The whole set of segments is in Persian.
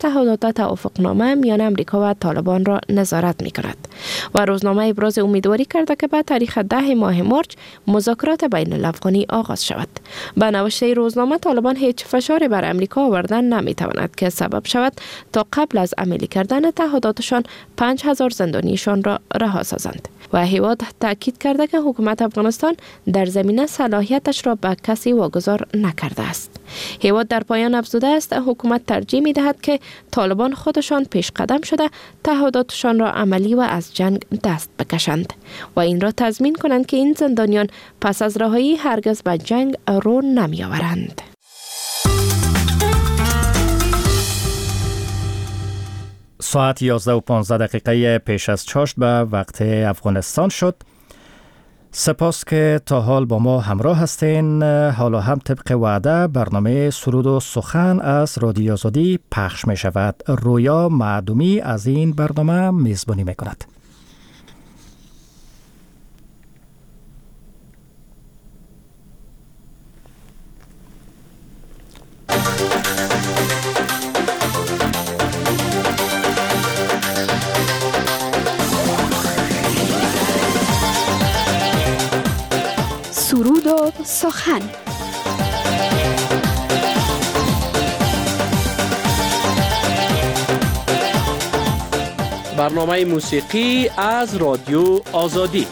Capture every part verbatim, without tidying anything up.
تعهدات توافقنامه میان امریکا و طالبان را نظارت می کند و روزنامه ابراز امیدواری کرده که به تاریخ ده ماه مارچ مذاکرات بین الافغانی آغاز شود. به نوشته روزنامه طالبان هیچ فشاری بر امریکا آوردن نمی تواند که سبب شود تا قبل از عملی کردن تعهداتشان پنج هزار زندانیشان را رها سازند. و هیواد تاکید کرده که حکومت افغانستان در زمینه صلاحیتش را به کسی واگذار نکرده است. هیواد در پایان افزوده است حکومت ترجیح می دهد که طالبان خودشان پیش قدم شده تعهداتشان را عملی و از جنگ دست بکشند و این را تضمین کنند که این زندانیان پس از رهایی هرگز به جنگ رو نمی آورند. ساعت یازده و پانزده دقیقه پیش از چاشت به وقت افغانستان شد. سپاس که تا حال با ما همراه هستین. حالا هم طبق وعده برنامه سرود و سخن از رادیو آزادی پخش می شود. رویا معدومی از این برنامه میزبانی می کند. سرود و سخن. برنامه موسیقی از رادیو آزادی.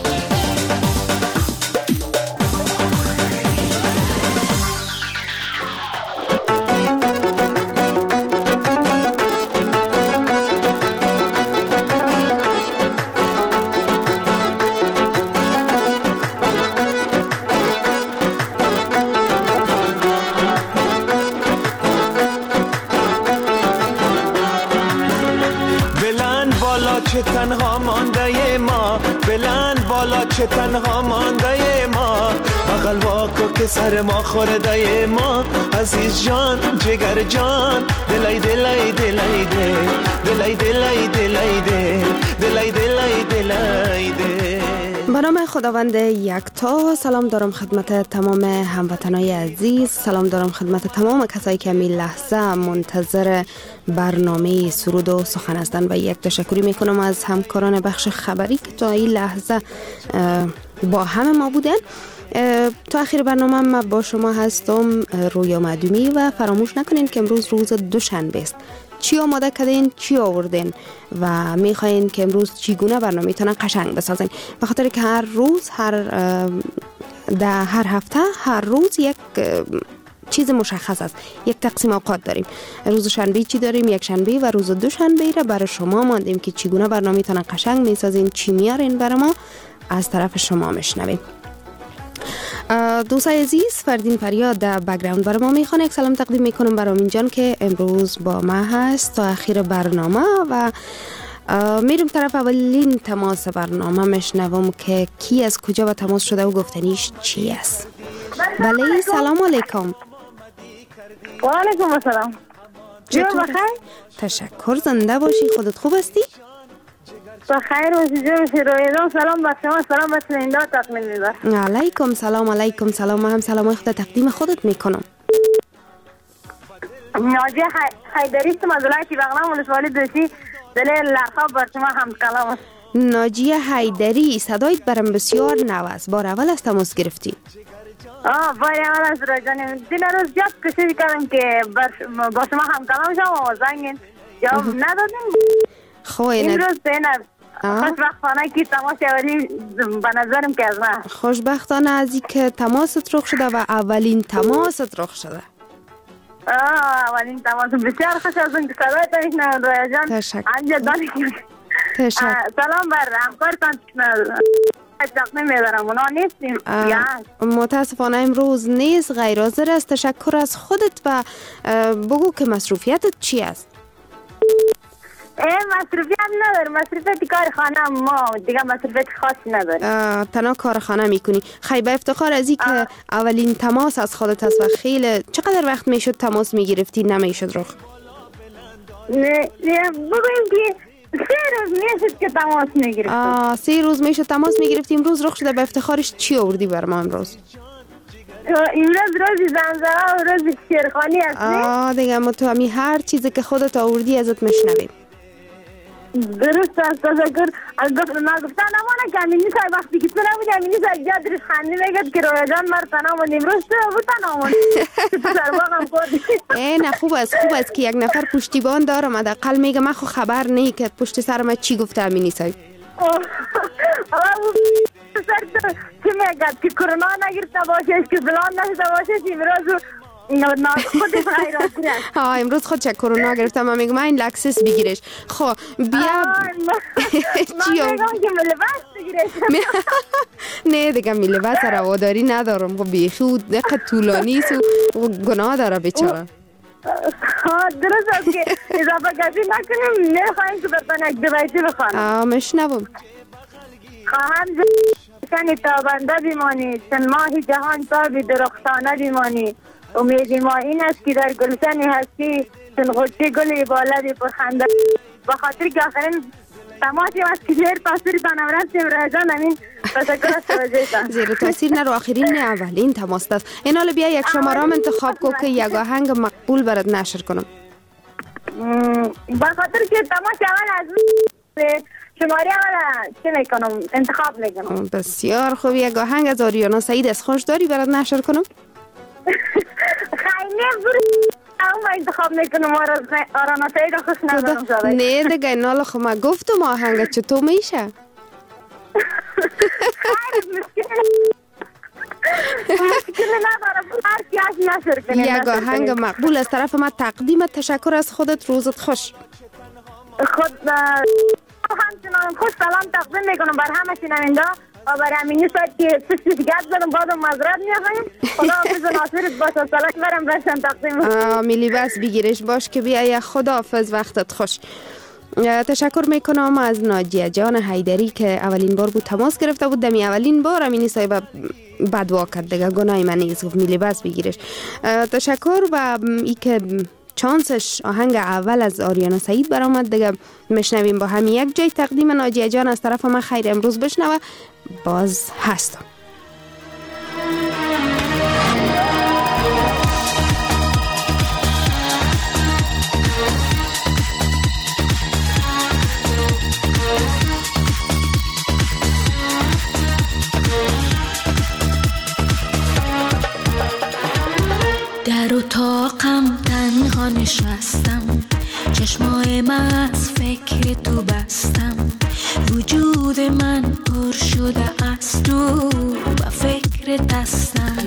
چه تنها مانده ما، بلند بالا چه تنها مانده ما، بغل واکو که سر ما خورده ما، عزیز جان جگر جان، دلای دلای دلای ده، دلای دلای دلای ده، دلای دلای دلای ده. به نام خداوند یکتا. سلام دارم خدمت تمام هموطنای عزیز، سلام دارم خدمت تمام کسایی که می لحظه منتظر برنامه سرود و سخن هستند و یک تشکری میکنم از همکاران بخش خبری که تا این لحظه با همه ما بودن. تا آخر برنامه من با شما هستم، رویا معدومی، و فراموش نکنین که امروز روز دوشنبه است. چی آماده کردین، چی آوردین و میخواین که امروز چیگونه برنامه تان قشنگ بسازین، به خاطر که هر روز هر در هر هفته هر روز یک چیز مشخص است، یک تقسیم اوقات داریم. روز شنبه چی داریم؟ یک شنبه و روز دوشنبه را برای شما ماندیم که چیگونه برنامه تان قشنگ میسازین، چی میارین برای ما، از طرف شما میشنویم. دوستای عزیز، فردین فریاد در بک‌گراند برای ما میخوانه. یک سلام تقدیم میکنم برای امین جان که امروز با ما هست تا آخر برنامه و میرم طرف اولین تماس برنامه میشنوم که کی از کجا با تماس شده و گفتنیش چی است. بله، سلام علیکم. و علیکم السلام. جون بخیر؟ تشکر، زنده باشی. خودت خوب هستی؟ بخیر باشی جون. رویدان سلام بر شما، سلام بر شنونده تقدیم می‌کنم. علیکم سلام. علیکم سلام. من هم سلام خود تقدیم خودت میکنم. ناجیه حیدری است، از ولایت بغلان ولسوالی دوشی، دلیل لقب بر شما هم کلام است. ناجیه حیدری، صدایت برام بسیار نو است. بار اول از تماس گرفتی؟ آه بار اول از رجانم. دیل روز جات کوشش کردم که با شما هم کلام شما و زنگین جواب ندادیم. خواه این روز بین خوشبختانه که تماس اولی به نظرم که از من خوشبختانه از این که تماست رخ شده و اولین تماست رخ شده. آه اولین تماس بسیار خوش از اون که صدای تا میشنم رویا جان. تشکر. انجا دانی تشکر. سلام بر همکارتان تقدیم می‌دارم. اونا نیستیم. متاسفانه امروز نیست، غیر حاضر است. تشکر از خودت و بگو که مصروفیتت چی است؟ ای مصروفیت ندارم، مصروفیت کار خانه ما دیگه مصروفیت خاصی ندارم. تنها کار خانه میکنی. خیلی به افتخار از این که اولین تماس از خودت است و خیلی چقدر وقت میشد تماس میگرفتی نمیشد رخ؟ نه بگویم که سه روز میشد که تماس میگرفتیم. سه روز میشد تماس میگرفتیم. امروز رخ شده. به افتخارش چی آوردی بر ما امروز؟ امروز روز زمزمه و روز شیرخوانی هستی؟ آه دیگه ما تو همی هر چیزی که خودت آوردی ازت میشنویم. درست است. تشکر. از گفت ما گفتن نمانه که امینی صاحب وقتی که تو نبودی امینی صاحب جا درش خنده میگد که رویا جان مرد نمون امروز تو بود نمون تو سرباقم کردی. ای نه خوب است خوب است که یک نفر پشتیبان دارم. حداقل میگه من خو خبر نی که پشت سر من چی گفته امینی صاحب. سر تو چی میگد که کرونا نگرفته باشش که فلان نشده باشش امروز نه خودش حیران کرد. ها امروز خود چه کرونا گرفتم. من میگم این لکسس بگیرش. خب بیا من میگم که ملبس بگیرش. نه دیگه ملبس رواداری ندارم. خب بیخود دقیقه طولانی است و گناه داره بیچاره. ها درست است که اضافه کسی نکنیم. نخواهیم که برتن یک دویتی بخوانم. آه مشنوم. خواهم زنی تابنده بیمانی چون ماهی جهان تابی درختانه بیمانی. امید ما این است که در گلشن هستی چون غوطه گل بالدی پرخنده. بخاطر که آخرین تماسی است که زیر تاثیر تانم رفتیم رایجان امین تشکر است توجهتان. زیر تاثیر نه رو آخرین نه اولین تماس است. این حالا بیا یک شمارام انتخاب کو که یک آهنگ مقبول برات نشر کنم. بخاطر که تماس اول از شماره اول چی میکنم انتخاب میکنم. بسیار خوب. یک آهنگ از آریانا سعید از خوش داری برات نشر کنم. خیلی بری اما انتخاب میکنم آرانا سعید خوش ندارم شده. نه دیگه این حالا خب من گفتم آهنگ چطور میشه. خیلی مشکل ندارم هر کی از نشر کنیم. یک آهنگ مقبول از طرف من تقدیم. تشکر از خودت. روزت خوش. خود همچنان خوش سلام تقدیم میکنم بر همه شنونده و برای امینی صاحب که سوشتی گرد زدم بعدم مذرت میخواییم. خدا حافظ ناصرت باشه. سلام برم برشن تقدیم. میلی بس بگیرش باش که بیا. خدا حافظ وقتت خوش. تشکر میکنم از ناجیه جان حیدری که اولین بار بود تماس گرفته بود. دمی اولین بار امینی صاحب بدوا کرد دیگه گناهی من نیست. گفت میلی بس بگیرش. تشکر و ای که چانسش آهنگ اول از آریانا سعید برآمد دیگه میشنویم با هم یک جای. تقدیم ناجیه جان از طرف من خیر امروز بشنوه. باز هستم. در اتاقم تنها نشستم چشمای من از فکر تو بستم وجود من پر شده از تو و فکر دستم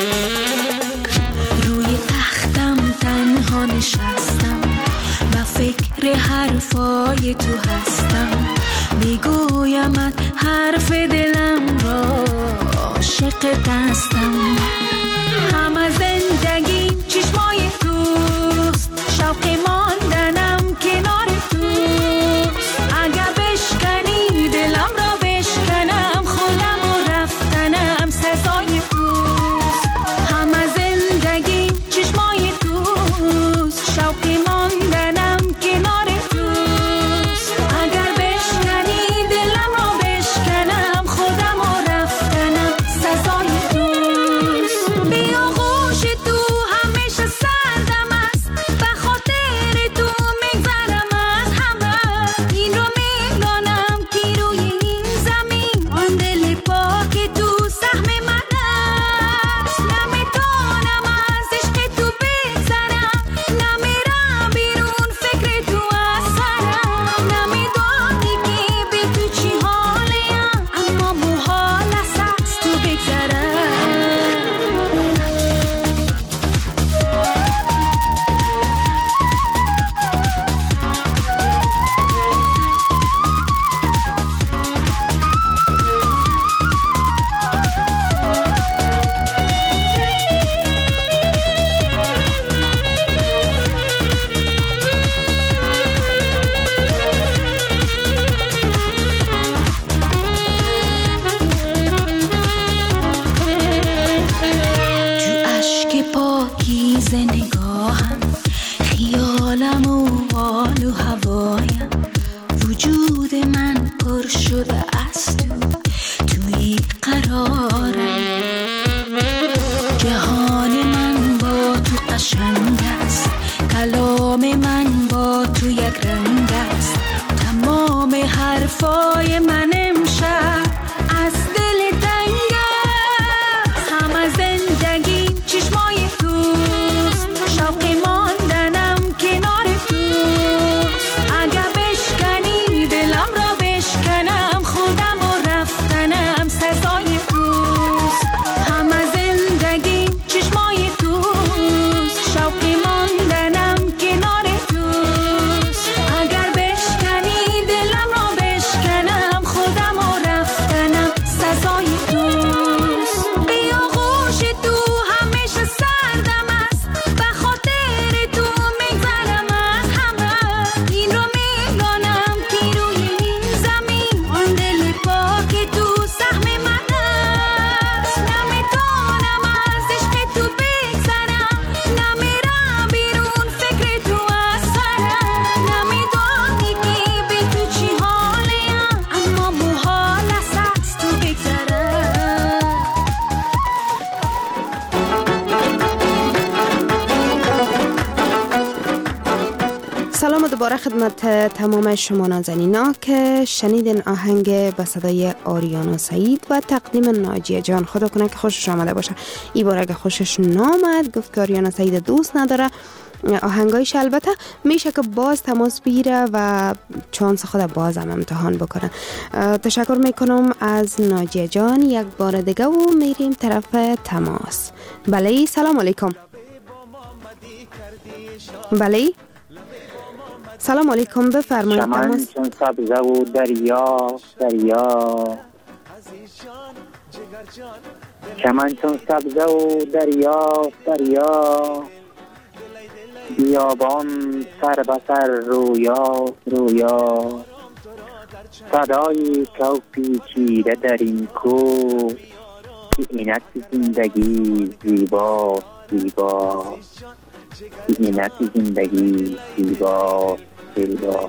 روی تختم تنها نشستم و فکر حرفای تو هستم میگویمت حرف دلم را عاشق دستم همه زندگیم چشمای توست شوق ماندنم کنار توست اگر بشکنی دلم را بشکنم خودم و رفتنم سزای توست همه زندگیم چشمای توست شوق ماندنم کنار توست اگر بشکنی دلم را بشکنم خودم و رفتنم سزای توست بیا غوش تو همیشه سردم است به خاطر تو میگذرم از همه این رو میدانم که روی این زمین آن دل پاک تو سهم من است نمیتونم از عشق تو بگذرم نمیرم بیرون فکر تو از سرم نمیدانی که به تو چی حالیم اما محال است از تو بگذرم تو اشک پاکیز نگاهم خیالم و حال و هوایم وجود من پر شده از تو توی قرارم کلام من با تو یک رنگ است، تمام حرفای من امشب از دل تنگ است. همه زندگی چشمای توست، شوق ماندنم کنار توست. اگه بشکنی دلم را بشکنم، خودم و رفتنم سزای توست. همه زندگی چشمای توست، شوق ماندنم کنار توست. اگر بشکنی دلم را بشکنم، خودم و رفتنم سزای توست. بیا غوش تو همیشه سردم است، به خاطر تو میگذرم از همه. این رو میدانم که روی این زمین آن دل پاک تو سهم من است. نمیتونم از عشق تو بگذرم، نمیرم بیرون فکر تو از سرم. نمیدانی که به تو چی حالیم، اما محال است از تو بگذرم. سلام دوباره خدمت تمام شما نازنینا که شنیدین آهنگ به صدای آریانا سعید و تقدیم ناجیه جان. خدا کنه که خوشش آمده باشه. این بار اگه خوشش نامد گفت که آریانا سعید دوست نداره آهنگایش، البته میشه که باز تماس بگیره و چانس خود باز هم امتحان بکنه. تشکر میکنم از ناجیه جان یک بار دیگه و میریم طرف تماس. بله سلام علیکم. بله سلام علیکم، بفرمایید. چمن تماس چون سبزه و دریا دریا، چمن چون سبزه و دریا دریا، بیابان سر به سر رویا رویا، صدای کوپی چیره در این کو، اینت زندگی زیبا زیبا، اینت زندگی زیبا زیبا.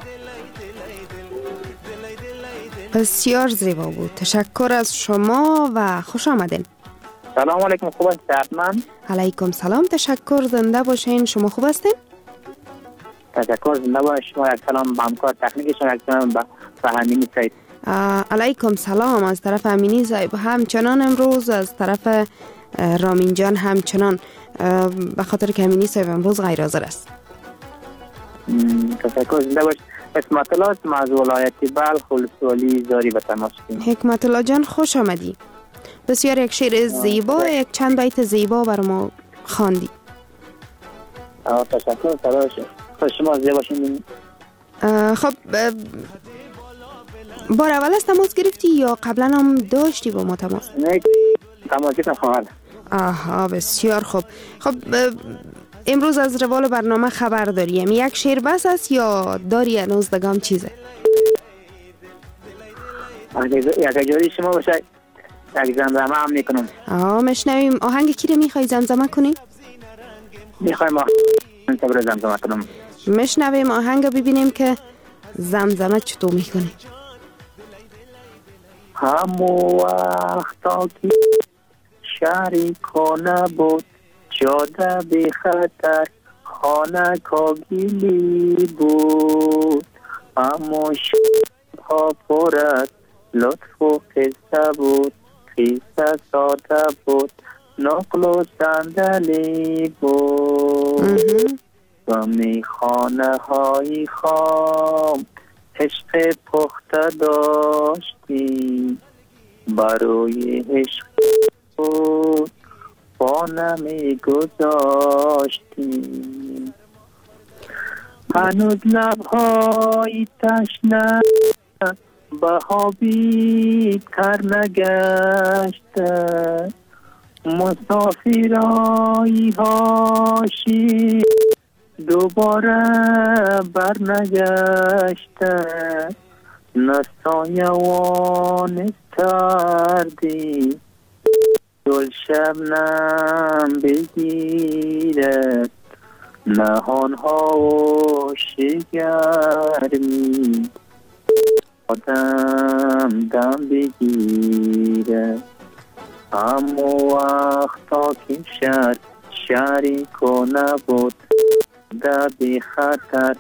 بسیار زیبا بود. تشکر از شما و خوش آمدین. سلام علیکم، خوب هستید؟ من علیکم سلام، تشکر، زنده باشین. شما خوب هستین؟ تشکر، زنده باش. شما یک سلام به همکار تکنیک شما، یک سلام به همینی سعید. علیکم سلام از طرف امینی صاحب، همچنان امروز از طرف رامین جان همچنان، به خاطر که امینی صاحب امروز غیر حاضر است. تشکر، زنده باش. حکمت الله هستم از ولایت بلخ، ولسوالی زاری به تماس کنیم. حکمت الله جان خوش آمدی. بسیار یک شعر زیبا، یک چند بیت زیبا بر ما خواندی. تشکر، تلاش خوش شما زیبا باشین. خب بار اول است تماس گرفتی یا قبلا هم داشتی با ما تماس؟ نه تماس گرفتم خواهد. آها بسیار خوب. خب امروز از روال برنامه خبر داریم. یک شعر بس است یا داری هنوز دگام چیزه؟ یک جوری شما باشه یک زمزمه هم میکنم. آه مشنویم. آهنگ کی رو میخوای زمزمه کنی؟ میخوایم آهنگ زمزمه کنم. مشنویم آهنگ ببینیم که زمزمه چطور میکنی. همو وقتا که شهری کنه بود، جاده بی خطر خانه کاگیلی بود، اما شبها پرد لطف و قصه بود، قصه ساده بود، نقل و صندلی بود. و میخانه های خام عشق پخته داشتی، برای عشق بود با نمی گذاشتی. هنوز لبهای تشنه به آبی تر نگشته، مسافرای هاشی دوباره بر نگشته، نسایوان استردی دل شبنم بگیرد، نهان ها و شگرمی آدم دم بگیرد. اما وقتا که شهر شهری کنه بود، در بی خطر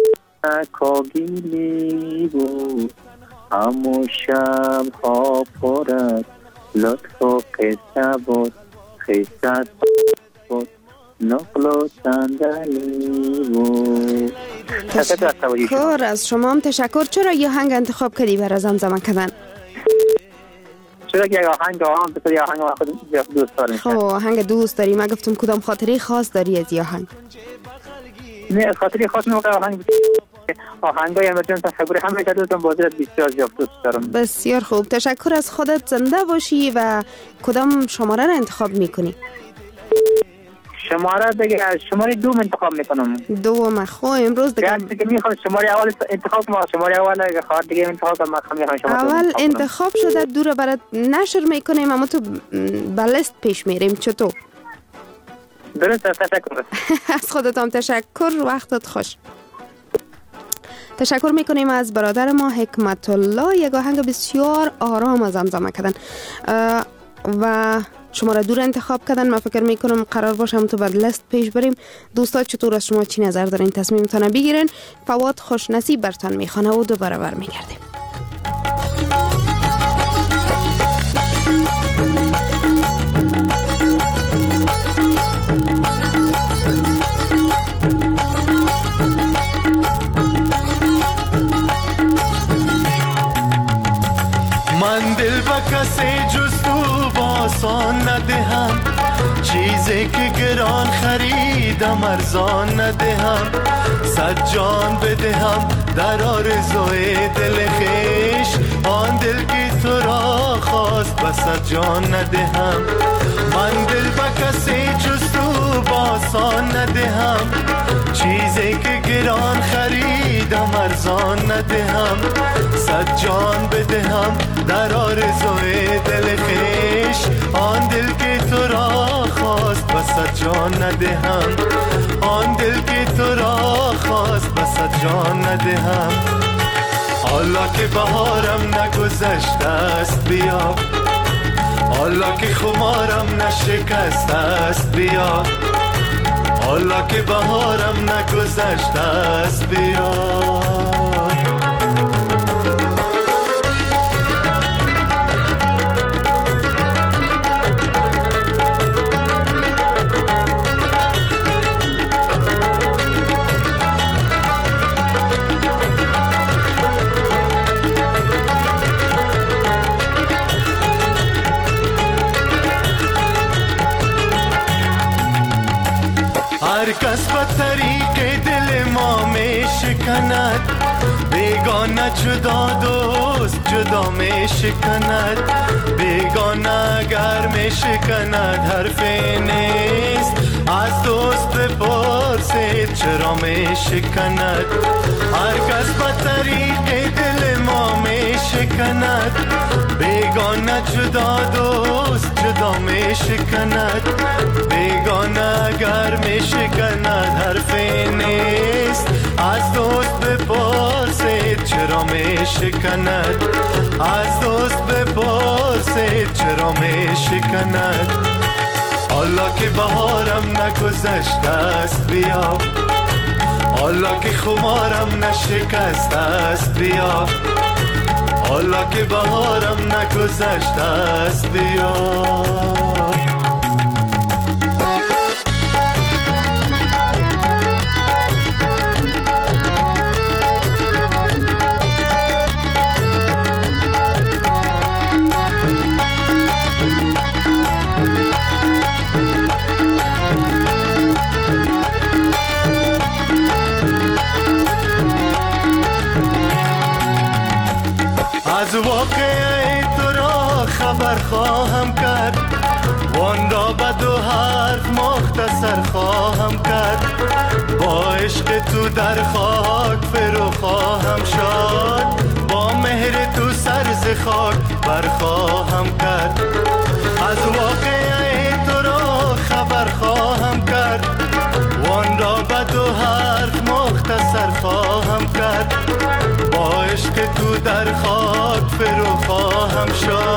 کاگیلی بود همو شب ها پرد لطف و قصه بود خیست بود نقل و صندلی بود. تشکر از شما هم تشکر. چرا یه آهنگ انتخاب کردی برای زمزمه کردن؟ چرا که آهنگ آهنگ بسید یه آهنگ خود دوست داریم. خب آهنگ دوست داری. من گفتم کدام خاطری خاص داری از یه آهنگ؟ نه خاطری خاص نمیخواه آهنگ آهنگ های امرجان تشکر همه که دوستم بازیت بسیار زیاد دوست دارم. بسیار خوب. تشکر از خودت. زنده باشی. و کدام شماره را انتخاب میکنی؟ شماره دیگه شماره دوم انتخاب میکنم. دوم. خب امروز دیگه دیگه میخوام شماره اول انتخاب کنم. شماره اول دیگه خاطر دیگه انتخاب کنم. میخوام شماره اول انتخاب شده دور برات نشر میکنیم اما تو بالست پیش میریم. چطور؟ درست. تشکر. از خودت هم تشکر. وقتت خوش. تشکر میکنیم از برادر ما حکمت الله. یک آهنگ بسیار آرام از زمزمه کردن و شماره دور انتخاب کردن. من فکر میکنم قرار باشه هم تو بر لیست پیش بریم. دوستا چطور از شما چی نظر دارین؟ تصمیمتان بگیرین. فواد خوش نصیب برتان میخوانه و دوباره برمیگردیم. من دل با کسی جز تو باسان ندهم چیزی که گران خریدم ارزان ندهم صد جان بدهم در آرزوی دل خویش آن دل که تو را خواست و صد جان ندهم من دل با کسی جز تو باسان ندهم چیزی که گران خریدم ارزان ندهم صد جان بدهم در آرزوی دل خویش آن دل که تو را خواست و صد جان ندهم آن دل که تو را خواست و صد جان ندهم حالا که بهارم نگذشته است بیا حالا که خمارم نشکسته است بیا حالا که بهارم نگذشته است بیا هر کس به طریق دل ما می شکند بیگانه جدا دوست جدا می شکند بیگانه اگر می شکند حرفی نیست از دوست بپرسید چرا می شکند هر کس به طریق دل ما می شکند بیگانه جدا دوست جدا می شکند بیگانه اگر می شکند حرفی نیست از دوست بپرسید چرا می شکند از دوست بپرسید چرا می شکند حالا که بهارم نگذشته است بیا حالا که خمارم نشکسته است بیا حالا که بهارم نگذشته است بیا از واقعه تو را خبر خواهم کرد وان را به دو حرف مختصر خواهم کرد با عشق تو در خاک فرو خواهم شد با مهر تو سر ز خاک بر خواهم کرد از واقعه تو را خبر خواهم کرد وان را به دو حرف مختصر خواهم کرد با عشق تو در خاک فرو خواهم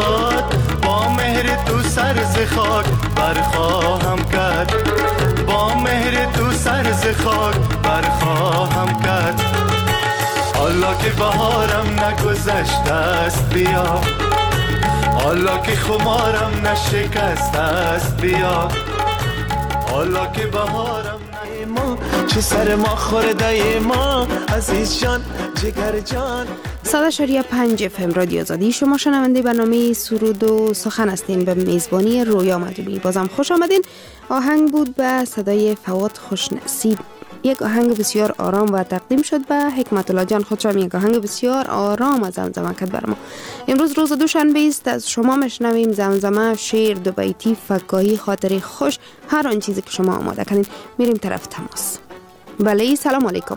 شد با مهر تو سر ز خاک بر خواهم کرد با با مهر تو سر ز خاک برخواهم کرد. حالا که بهارم نگذشته است بیا، حالا که خمارم نشکسته است بیا، حالا که بهارم ما چه سر ما خورده ما عزیز جان جگر جان. صد و شش پنج اف ام رادیو آزادی، شما شنونده برنامه سرود و سخن هستین به میزبانی رویا مدوبی. بازم خوش آمدین. آهنگ بود به صدای فواد خوشنصیب، یک آهنگ بسیار آرام و تقدیم شد به حکمت الله جان خودشم. یک آهنگ بسیار آرام از زمزمه کرد بر ما. امروز روز دوشنبه است، از شما میشنویم زمزمه، شعر، دو بیتی، فکاهی، خاطره خوش، هر آن چیزی که شما آماده کنین. میریم طرف تماس. بله، سلام علیکم.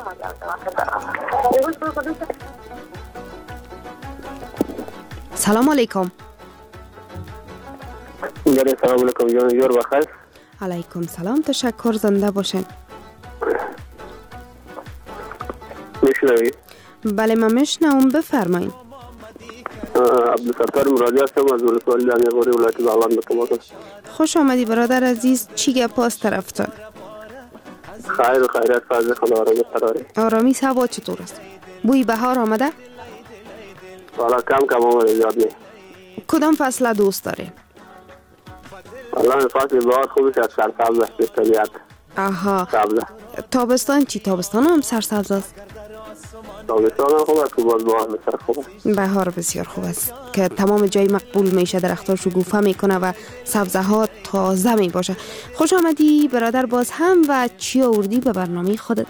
سلام علیکم. بله سلام علیکم جان، یور بخیر. علیکم سلام، تشکر، زنده باشین. میشنوی؟ بله من میشنوم، بفرمایید. عبدالستار مرادی هستم از ولسوالی دانیغوری ولایت بغلان به تماس. خوش آمدی برادر عزیز. چی گپ است طرفتان؟ خیر و خیرات، فضل خدا آرامی قراره. آرامی، هوا چطور است؟ بوی بهار آمده؟ والا کم کم آمده، زیاد نه. کدام فصل دوست داری؟ والا فصل بهار خوبش از سرسبز است، به طبیعت. آها. سبز. تابستان چی؟ تابستان هم سرسبز است؟ تابستان هم خوب است که باز بهار بسیار خوب است. بهار بسیار خوب است که تمام جای مقبول میشه، درخت‌ها شکوفه میکنه و سبزه ها تازه می باشه. خوش آمدی برادر باز هم. و چی آوردی به برنامه خودت؟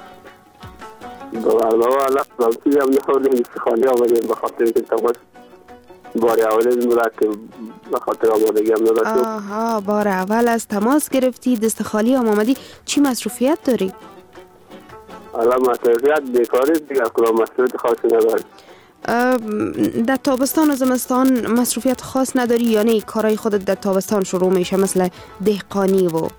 به برنامه والا چیزی هم نخوردیم، استخوانی آمدیم به خاطر که تماس بار اول این بوده که به خاطر آمادگی هم نداشتیم. آها، بار اول از تماس گرفتی، دست خالی هم آمدی. چی مصروفیت داری؟ حالا مصروفیت بیکاری دیگه، کدام مصروفیت خاصی نداری. در تابستان و زمستان مصروفیت خاص نداری یا نه؟ کارهای خودت در تابستان شروع میشه مثل دهقانی و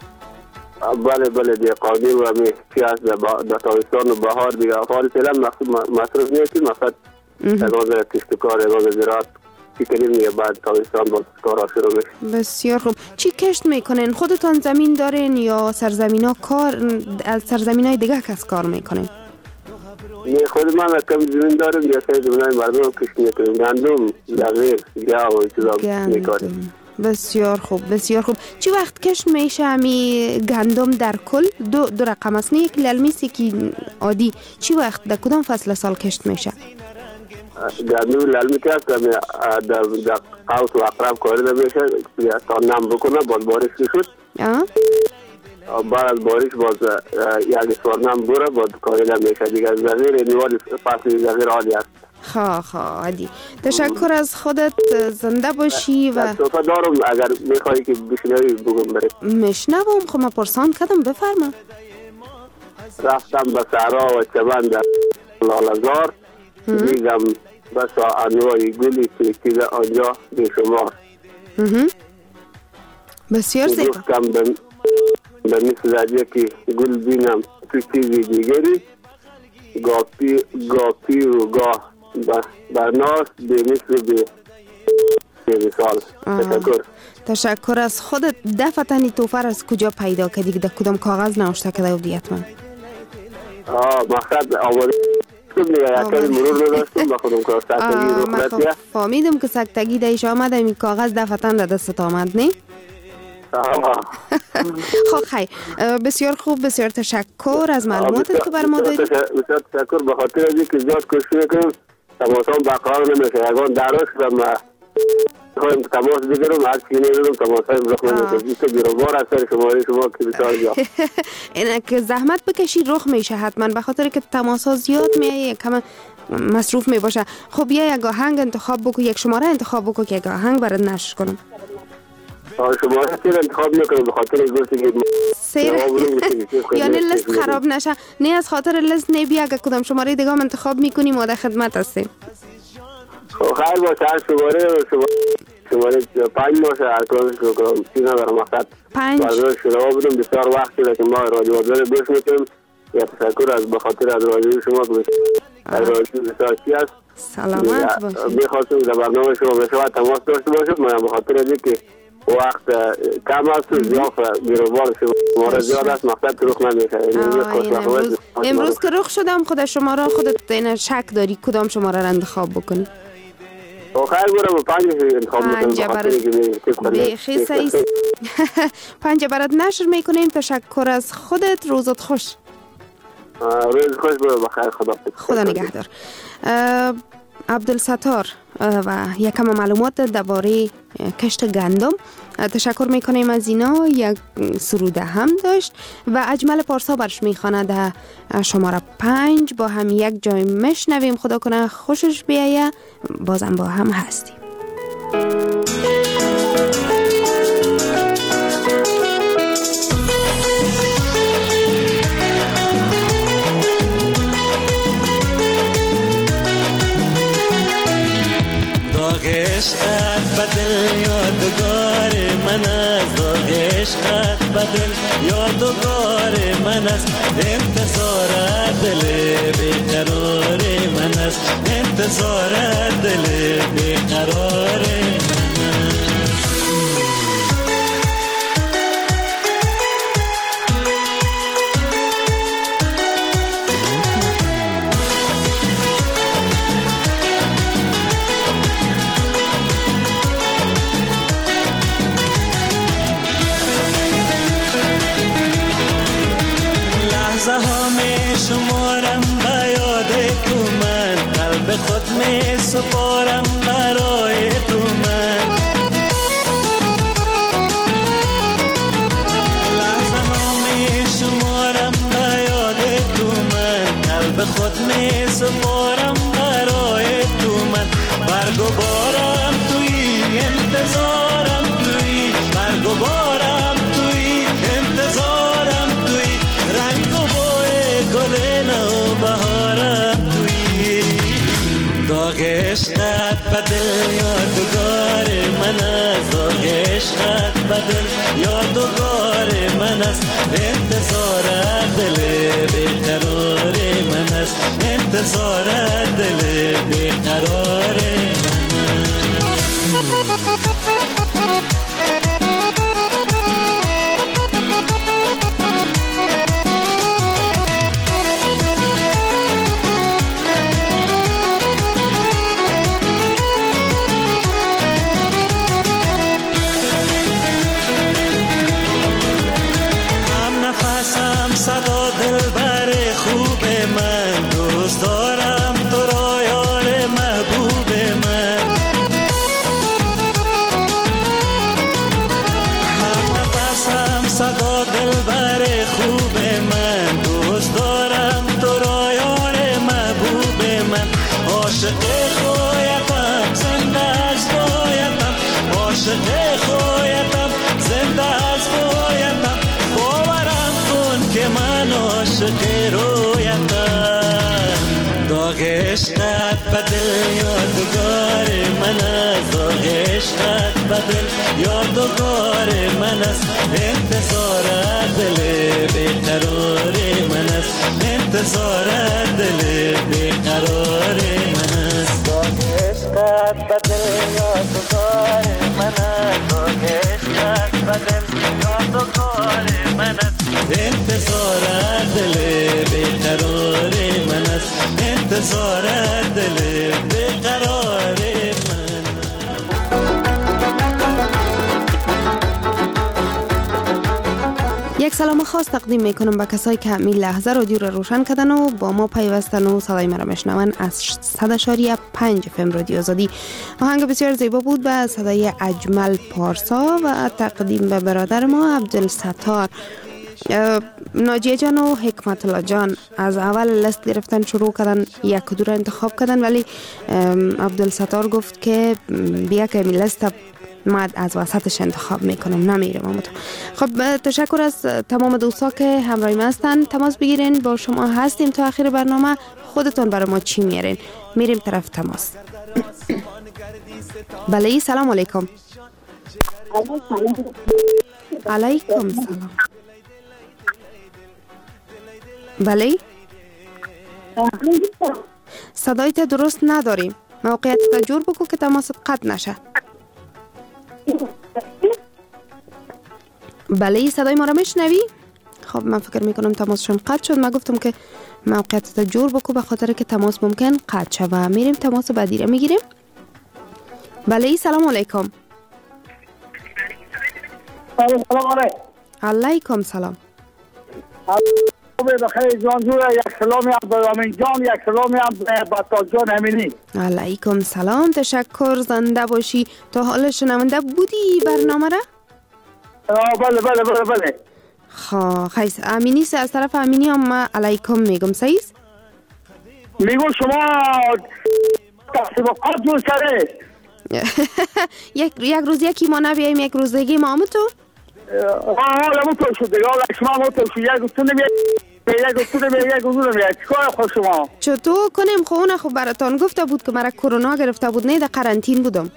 بله بله دهقانی و می پیاز در تابستان و بهار دیگه. حال فعلا مصروف نیستیم، مقصد اگاز کشتکار، اگاز زراعت کنیم دیگه، بعد تابستان باز کارها شروع میشه. بسیار خوب. چی کشت میکنین؟ خودتان زمین دارین یا سرزمین ها کار از سرزمین های دیگه کس کار میکنین؟ نه خود من کم زمین دارم، یا سر زمین های مردم کشت میکنیم، گندم، دغیر، گیاه و چیزا میکنیم. بسیار خوب بسیار خوب. چی وقت کشت میشه همی گندم در کل؟ دو, دو رقم است، نه یکی للمیس یکی عادی. چی وقت در کدام فصل سال کشت میشه؟ گندم للمی که هست در قوس و اقرب کاری نمیشه تا نم بکنه، باز بارش شد. بعد از بارش باز یک سوار نم بوره، باز کاری نمیشه دیگه. زغیر نیوال فصل زغیر عالی است. خواه خواه عادی. تشکر از خودت، زنده باشی. و صفحه دارم اگر میخوایی که بشنوی بگم برید. مشنوم، خب من پرسان کدم، بفرما. رفتم به صحرا و چمن در لاله‌زار، دیدم بس انواع گلی چیزه آنجا بیشمار. بسیار زیبا. گفتم به مثل زجه که گل بینم تو چیزی دیگری، گاه پی گاه پیر و گاه برناس به مثل به مثال. تشکر. تشکر از خودت. دفتنی توفر از کجا پیدا کردی که در کدام کاغذ نوشته کرده بودی حتما؟ آه مقصد آماده دیگه، یکی مرور نداشتم با خودم که سکتگی رو خودتیه. فهمیدم که سکتگی دیش آمده، این کاغذ دفتن در دستت آمد نه؟ خب خیلی بسیار خوب، بسیار تشکر از معلوماتت که بر ما دادی. بسیار تشکر به خاطر از اینکه زیاد کوشش میکنم تماسام برقرار نمیشه. یگان دراز شدم خواهیم تماس بگیرم، هر چی نمیدونم تماسای رخ نمیشه. اینکه بیروبار از سر شماره شما که بسیار جا اینه که زحمت بکشی رخ میشه حتما، به خاطر که تماس ها زیاد میایه کم مصروف میباشه. خب یا یک آهنگ انتخاب بکن، یک شماره انتخاب بکن که یک آهنگ برات نشر کنم. شماره سیر انتخاب میکنم به خاطر از گفتی که سیر یعنی لست خراب نشه. نه از خاطر لست نه، بیا اگه کدام شماره دیگه هم انتخاب میکنیم ما در خدمت هستیم. خب خیر باشه، هر شماره شماره پنج باشه، هر کلاس رو کنم چی ندارم مقصد پنج بردار شروع بودم. بسیار وقت شده که ما رادیو آزادی گوش میکنم. یا تشکر از به خاطر از رادیو شما که رادیو بسیار چی است. سلامت باشید. میخواستم در برنامه شما به شما تماس داشته باشم، من به خاطر از اینکه وقت کم است زیاد گیروبار شما زیاد است مقصد رخ نمیشه. امروز که رخ شدم خود شماره خودت این شک داری کدام شماره را انتخاب بکنی؟ خیر برم پنج انتخاب میکنم. بیخی سعی پنج برات نشر میکنیم. تشکر از خودت. روزت خوش. روز خوش برو بخیر. خدا خدا نگهدار. عبدالستار و یکم معلومات درباره کشت گندم. تشکر میکنیم از اینا. یک سروده هم داشت و اجمل پارسا برش میخوانه در شماره پنج. با هم یک جای مشنویم. خدا کنه خوشش بیایه. بازم با هم هستیم. عشقت بدل یادگار من است. داغ عشقت بدل یادگار من است. انتظار دل بیقرار من است. انتظار دل بیقرار من است. شمارم به یاد تو من. قلب خود می سپارم برای تو من. لحظه ها می شمارم به یاد تو من. قلب خود می سپارم برای تو من. برگ و بارم توی انتظارم توی. برگ و بارم توی انتظارم توی. رنگ و گل نو بهارم توی. داغ عشقت بدل یادگار من است. داغ عشقت بدل یادگار من است. انتظار دل بیقرار من است. انتظار دل بیقرار من است. صدا دلبر خوب من. دوست دارم تو را یار محبوب من. هم نفسم صدا دلبر خوب من. دوست دارم تو را یار محبوب من. عاشق خویتم زنده از خویتم. عاشق خویتم زنده از خویتم. که من عاشق رویتم. داغ عشقت بدل یادگار من است. داغ عشقت بدل یادگار من است. انتظار دل بیقرار من است. انتظار دل بیقرار من است. داغ عشقت بدل یادگار من است. داغ عشقت بدل یادگار من است. انتظار دل بیقرار من است. انتظار دل بیقرار من. یک سلام خاص تقدیم میکنم به کسایی که همین لحظه رادیو رو روشن کردن و با ما پیوستن و صدای ما را میشنون از صد اشاریه پنج اف ام رادیو آزادی. آهنگ بسیار زیبا بود به صدای اجمل پارسا و تقدیم به برادر ما عبدالستار. ناجیه جان و حکمت الله جان از اول لست گرفتن شروع کردن، یک دو را انتخاب کردن، ولی عبدالستار گفت که بیا که می لست ما از وسطش انتخاب میکنم، نمیرم امتون. خب تشکر از تمام دوستا که همراهی ما هستن. تماس بگیرین، با شما هستیم تا آخر برنامه. خودتون برای ما چی میارین؟ میریم طرف تماس. بله سلام علیکم. علیکم سلام. بله صدایت درست نداریم. موقعیت تا جور بکن که تماست قطع نشه. بله صدای ما را میشنوی؟ خب من فکر میکنم تماسشون قطع شد. من گفتم که موقعیت جور بکو به خاطر که تماس ممکن قطع شد و میریم تماس بعدی را میگیریم. بله سلام علیکم. سلام علیکم. علیکم سلام. بخیر جان جوره، یک سلامی هم به رامین جان، یک سلامی هم به بطال جان امینی. علیکم سلام، تشکر، زنده باشی. تا حال شنونده بودی برنامه را؟ بله بله بله بله. خب خیس امینی سه از طرف امینی هم ما علیکم میگم. سیز میگو شما تحصیبات جور کرده یک یک روز یکی ما نبیاییم، یک روز دیگه ما تو آه لمو تو شد دیگه آقا شما مو تو شد یک روز تو نمیاد یک روز تو نمیاد یک روز نمیاد چیکار خود شما چطور کنیم؟ خونه خب براتان گفته بود که مرا کرونا گرفته بود، نه در قرنطین بودم.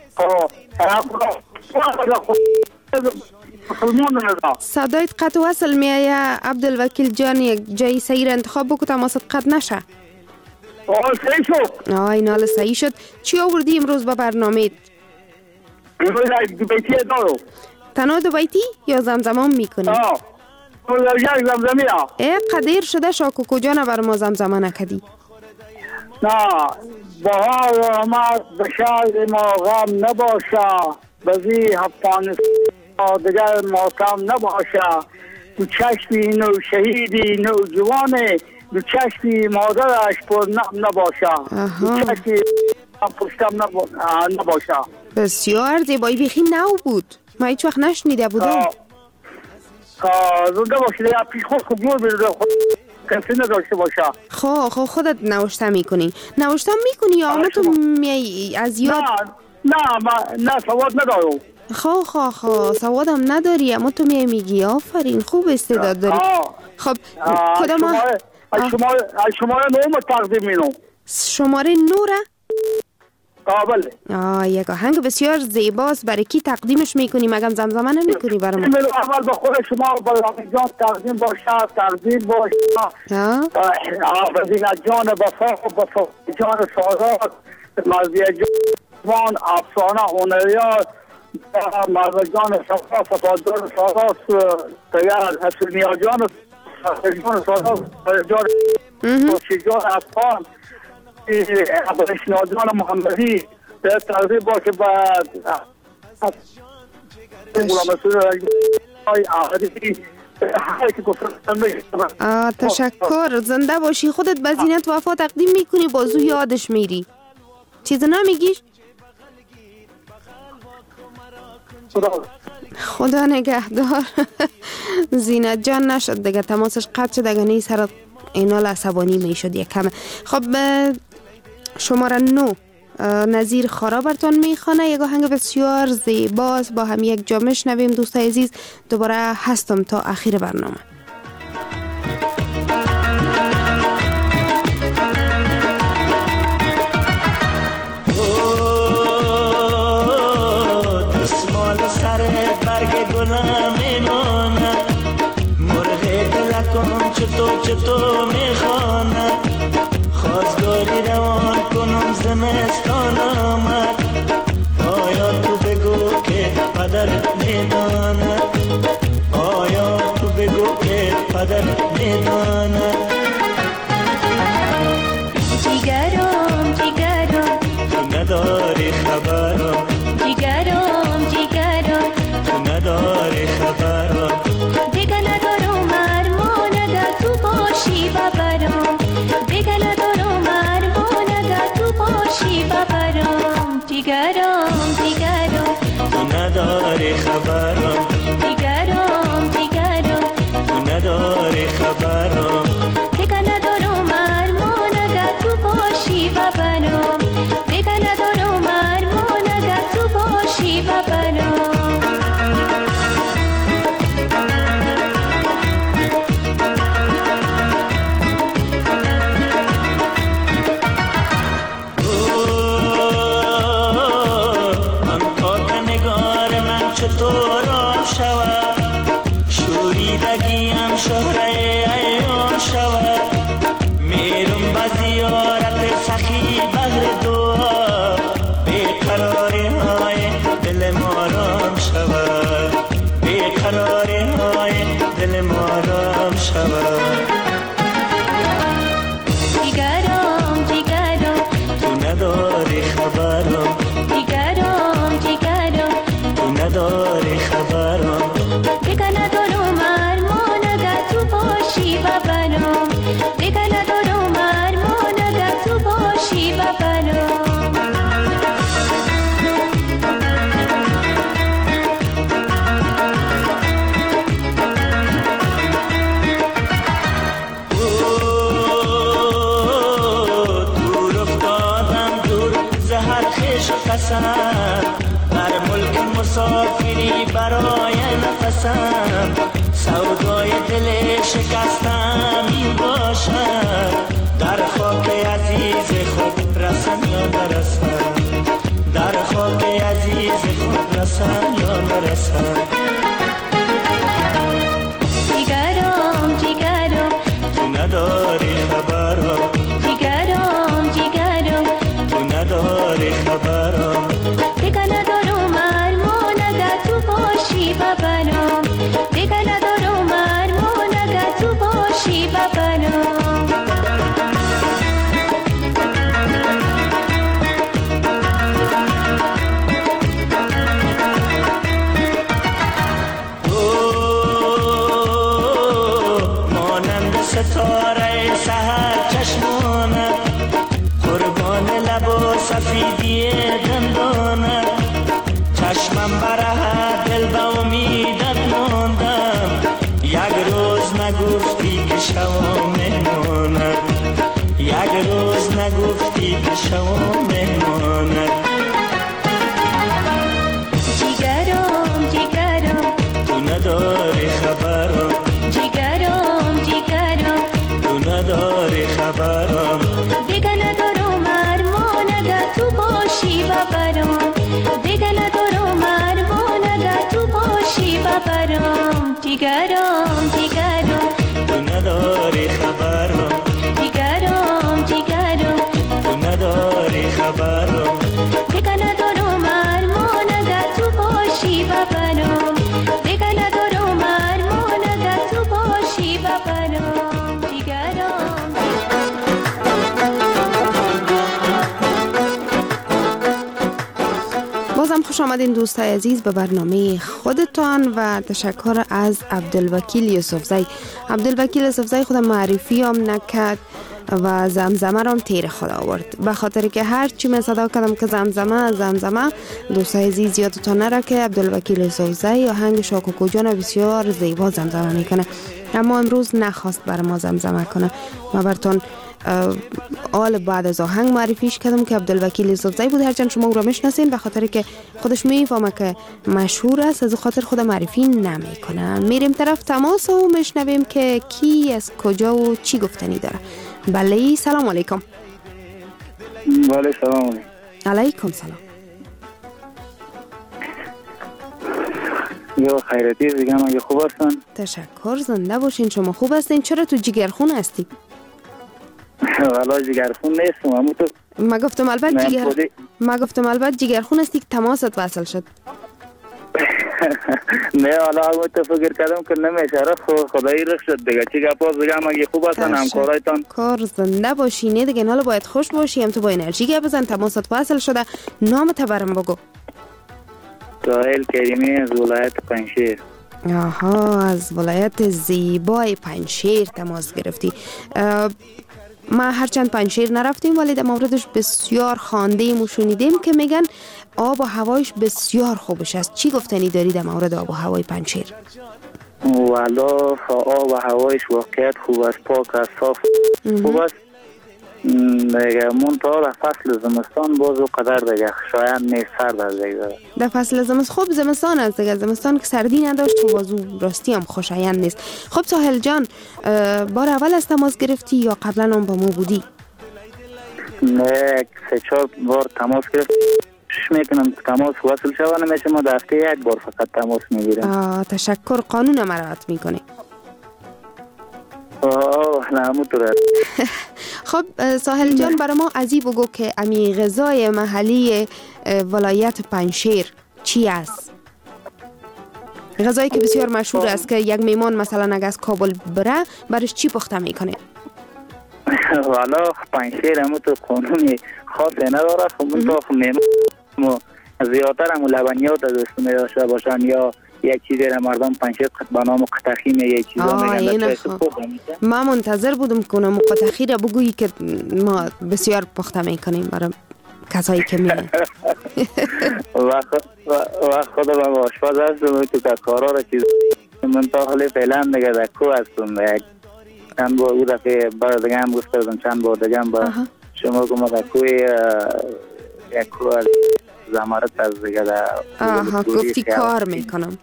صدایت قطع وصل میایه عبدالوکیل جان، یک جای سیر انتخاب بکو تماست قطع نشه. آه صحیح شد. آه این حال صحیح شد. چی آوردی امروز با برنامه؟ امروز دو بیتی دارو. تنها دو بیتی یا زمزمان میکنی؟ آه یک زمزمی ها. ای قدیر شده شاکو کجا نه بر ما زمزمه نکدی؟ نه بهار آمد به شهر ما غم نباشه، بزی افغانستان دیگر ماتم نباشه، دو چشمی نو شهیدی نو جوانه، دو چشمی مادرش پر نم نباشه، دو چشمی پشتم نباشه. بسیار زیبایی، بیخی نو بود، ما هیچ وقت نشنیده بودم. زنده باشه دیگه پیش خود خود جور بیرده خود کسی نداشته باشه. خب خب خودت نوشته میکنی؟ نوشته میکنی یا اما تو می از یاد؟ نه نه نه سواد ندارم. خب خب خب سوادم نداری اما تو می میگی. آفرین، خوب استعداد داری. خب کدام شماره شماره نو تقدیم مینو. شماره نو را؟ قابل. آه یک آهنگ بسیار زیباست. برای کی تقدیمش میکنی؟ مگم زمزمه نمیکنی برام؟ من اول به خود شما با رامین جان تقدیم باشه، تقدیم باشه. ها؟ آفرین جان بفا بفا جان سازاد، مرزیه جان افسانه هنریات، مرزجان صفا صفادار سازاد، تیار حسنیا جان جان سازاد، جان جان افغان، ابرشناجان محمدی به تقریب باشه بعد غلام رسول های احمدی. تشکر، زنده باشی. خودت به زینت وفا تقدیم میکنی، بازو یادش میری. چیز نمیگیش؟ خدا نگهدار. زینت جان نشد دیگه، تماسش قطع شد دیگه، نیست سر اینال عصبانی میشد یک کمه. خب شماره نو نظیر خارا برتون میخوانه، یک آهنگ بسیار زیباست. با هم یک جا میشنویم دوستای عزیز. دوباره هستم تا آخر برنامه. دستمال سر برگ گلم میمانه، مرغ دلکم چطور چطور میخوانه، خواستگاری روان کنم زمستان آمد، آیا تو بگو که پدرت میدانه، آیا تو بگو که پدرت میدانه. جیگرم جیگرم تو نداری خبرم، جیگرم جیگرم تو نداری خبرم، دیگه ندارم ارمان اگر تو باشی ببرم، دیگه ندارم ارمان اگر تو باشی ببرم. جیگرم جیگرم تو نداری خبرم، جیگرم جیگرم تو نداری خبرم، دیگه ندارم ارمان اگر تو باشی ببرم، دیگه ندارم ارمان اگر تو باشی ببرم. چطور نرسم، در ملک مسافری برای نفسم، سودای دل شکستم این باشد، در خاک عزیز خود رسم یا نرسم، در خاک عزیز خود رسم یا نرسم. جیگرم جیگرم تو نداری خبرم، جیگرم جیگرم تو نداری خبرم، دیگه ندارم ارمان اگر تو باشی ببرم، دیگه ندارم ارمان اگر تو باشی ببرم. ستاره سحر چشمانه، قربان لب و سفیدی دندانه، چشمم براه دل به امیدت ماندم، یک روز نگفتی که شوام مهمانه، یک روز نگفتی که شوام مهمانه. جیگرم جیگرم تو نداری خبرم، جیگرم جیگرم تو نداری خبرم، دیگه ندارم ارمان اگر تو باشی ببرم، دیگه ندارم ارمان اگر تو باشی ببرم. جیگرم جیگرم تو نداری خبرم، جیگرم جیگرم تو نداری خبرم، دیگه ندارم ارمان اگر تو باشی ببرم، دیگه ندارم ارمان اگر تو باشی ببرم. جیگرم بازم خوش آمدین دوستای عزیز به برنامه خودتان و تشکر از عبدالوکیل یوسفزی. عبدالوکیل یوسفزی خودم معرفی هم نکرد و زمزمه رو تیر خود آورد، به خاطر که هر چی من صدا کردم که زمزمه زمزمه. دوستای عزیز یادتان نره که عبدالوکیل یوسفزی آهنگ شاکوکو جان بسیار زیبا زمزمه میکنه، اما امروز نخواست بر ما زمزمه کنه. ما براتون آل بعد از آهنگ معرفیش کردم که عبدالوکیل یوسفزی بود، هرچند شما او را میشناسین به خاطر که خودش میفهمه که مشهور است، از خاطر خود معرفی نمیکنه. میریم طرف تماس و میشنویم که کی از کجا و چی گفتنی داره. بله سلام علیکم. بله سلام علیکم سلام. یا خیرتی دیگه ما خوب هستن؟ تشکر، زنده باشین. شما خوب هستین؟ چرا تو جگرخون هستی؟ والا جگرخون نیستم، اما تو ما گفتم البته جگر ما گفتم البته جگرخون هستی که تماست وصل شد. نه حالا اما تو فکر کردم که نمیشه، خدایی رخ شد دیگه. چی گپاس دیگه ما خوب هستن همکارایتان؟ کار زنده باشی. نه دیگه حالا باید خوش باشی، هم تو با انرژی گپ بزن. تماست وصل شده. نام تو برام بگو. ساحل کریمی از ولایت پنجشیر. آها، از ولایت زیبای پنجشیر تماس گرفتی. ما هرچند پنجشیر نرفتیم ولی در موردش بسیار خواندیم و شنیدیم که میگن آب و هوایش بسیار خوبش است. چی گفتنی داری در مورد آب و هوای پنجشیر؟ والا آب و هوایش واقعیت خوب است، پاک است، صاف خوب است. دیگه منطقه در فصل زمستان باز و قدر دیگه شاید نیست، سرد است دیگه. در فصل زمستان خوب زمستان است دیگه، زمستان که سردی نداشت و بازو راستی هم خوشایند نیست. خب ساحل جان، بار اول از تماس گرفتی یا قبلا هم با ما بودی؟ نه سه چهار بار تماس گرفتی. میکنم تماس وصل شوانه میشه، ما در هفته یک بار فقط تماس میگیرم. تشکر، قانون مراعات میکنه. آه نه همونطوره. خب ساحل جان، برای ما ازی بگو که امی غذای محلی ولایت پنجشیر چی است؟ غذایی که بسیار مشهور است که یک میمان مثلا اگه از کابل بره برش چی پخته میکنه؟ والا پنجشیر همون تو قانونی خاصی نداره، همون تو میمان زیادتر همون لبنیات از اسم داشته باشن یا یک چیزی را مردم پنجشیر به نام قطخی میگه، یک چیزا میگن. ما منتظر بودم کنم قطخی را بگویی که ما بسیار پخته میکنیم برای کسایی که میگن. و خدا من آشپز هستم تو که کارا را چیز من تا حالی فعلا دیگه در کو هستم. چند بار او دفعه بار دیگه هم گفتردم، چند بار دیگه هم با شما که ما در کوی یک کو زمارت از دیگه در آها گفتی کار میکنم.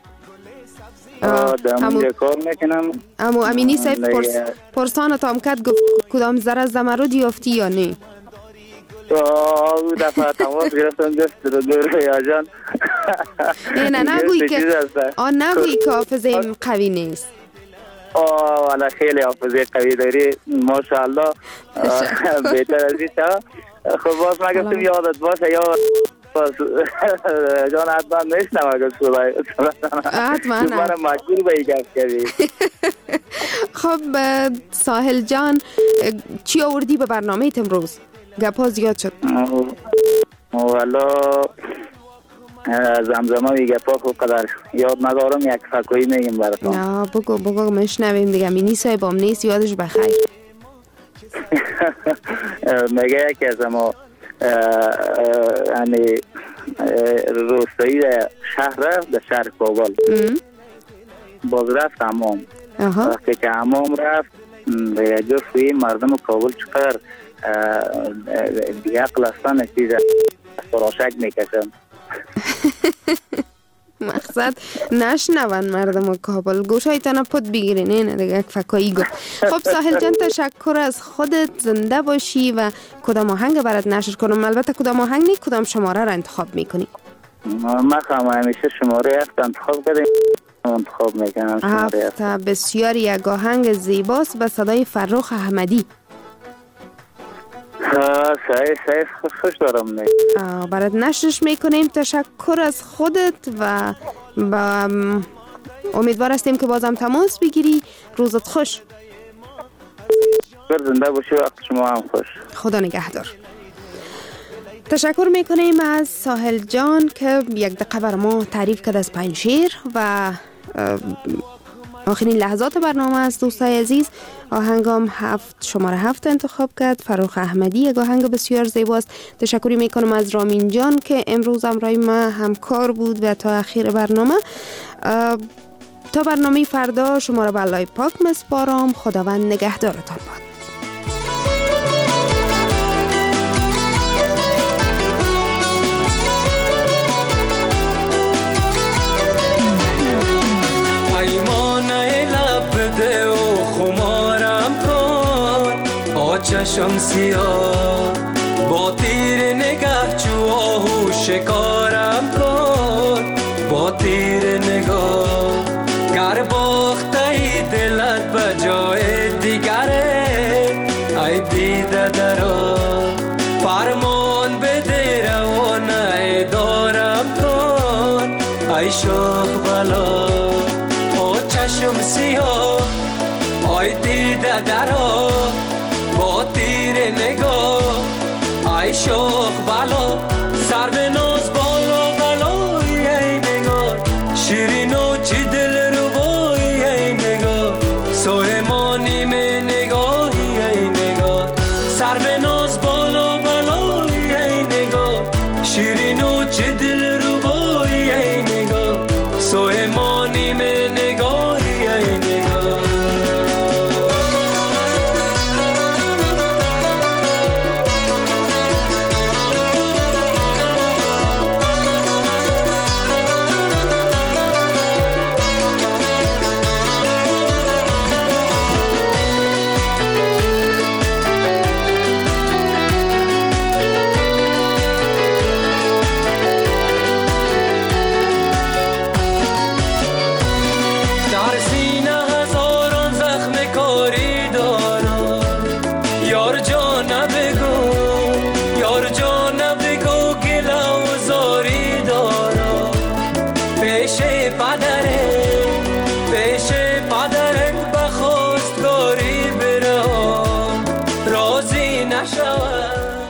همونجا کار میکنم. اما امینی صاحب پرس پرسان تا هم کد گفت کدام ذره زمرد یافتی یا نه؟ او دفعه تماس گرفتم دست رو دور یا جان. نه نگوی که آن نگوی که حافظه قوی نیست. آه والا خیلی حافظه قوی داری ماشاءالله. بهتر از این تا خب باز ما گفتم یادت باشه یا جان حتما نشنم اگر صبح حتما من مجبور به این گفت کردی. خب ساحل جان چی آوردی به برنامه ایت امروز؟ گپا زیاد شد. والا زمزمه می گپا خوب قدر یاد ندارم یک فکوی میگیم براتون. نه بگو بگو مشنویم دیگه. مینی صاحب هم نیست یادش بخیر. میگه یکی از ما یعنی روستایی در شهر رفت در شهر کابل باز رفت حمام. وقتی که حمام رفت به جفت مردم کابل چقدر بیعقل هستن چیز سراشک میکشن. مقصد نشنون مردم کابل گوشای تنه پد بگیرین. نه دیگه یک فکایی گفت. خب ساحل جان تشکر از خودت. زنده باشی و کدام آهنگ برات نشر کنم. البته کدام آهنگ نی کدام شماره را انتخاب میکنی؟ ما خواهم همیشه شماره هفت انتخاب کردیم. انتخاب میکنم شماره هفت. بسیار یک آهنگ زیباست به صدای فرخ احمدی. صحیح صحیح خوش دارم می برات نشرش میکنیم. تشکر از خودت و با امیدوار هستیم که بازم تماس بگیری. روزت خوش. زنده باشی وقت شما هم خوش. خدا نگهدار. تشکر میکنیم از ساحل جان که یک دقیقه بر ما تعریف کرد از پنجشیر و آخرین لحظات برنامه است. دوستای عزیز آهنگام هفت شماره هفت انتخاب کرد. فرخ احمدی یک آهنگ بسیار زیباست. تشکری میکنم از رامین جان که امروز همراه ما همکار بود و تا اخیر برنامه. تا برنامه فردا شما را به الله پاک مسپارم. خداوند نگهدارتان باد. چشم سیاه با تیر نگاه چو آهو شکارم کن. با تیر نگاه گر باخته ای دلت به جای دیگره. ای دیده درا فرمان بده روانه دارم کن. ای شوخ بلا با چشم سیاه ای دیده درا با تیر نگاه. ای شوخ بلا سر به ناز بالا بلای ای نگاه. شیرین و چی دل رو بای ای نگاه. سلیمانی می نگاهی ای نگاه. سر به ناز بالا بلای ای نگاه. شیرین